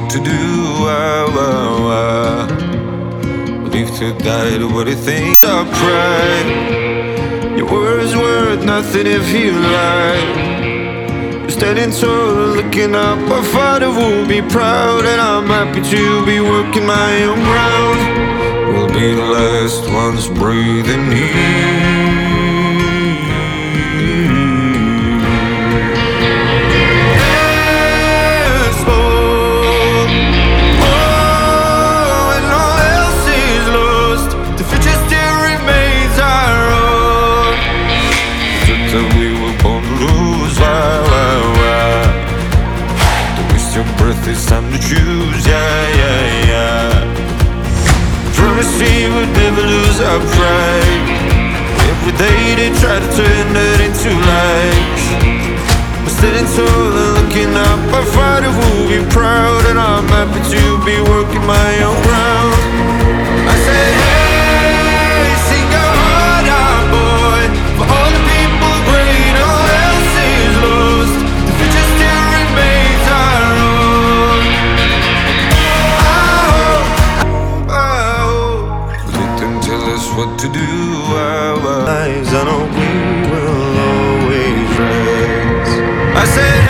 what to do. Live to die to what you think. I pray your words worth nothing if you lie. Standing tall, looking up, our Father will be proud, and I'm happy to be working my own ground. We'll be the last ones breathing here. It's time to choose, Promise we would never lose our pride. Every day they try to turn that into lies. We're standing tall and looking up, our Father will be proud, and I'm happy to be working my own ground. I said, hey, sing your heart out, boy, for all the people great, all else is lost. The future still remains our own. What to do, our lives, I know we will always rise. I said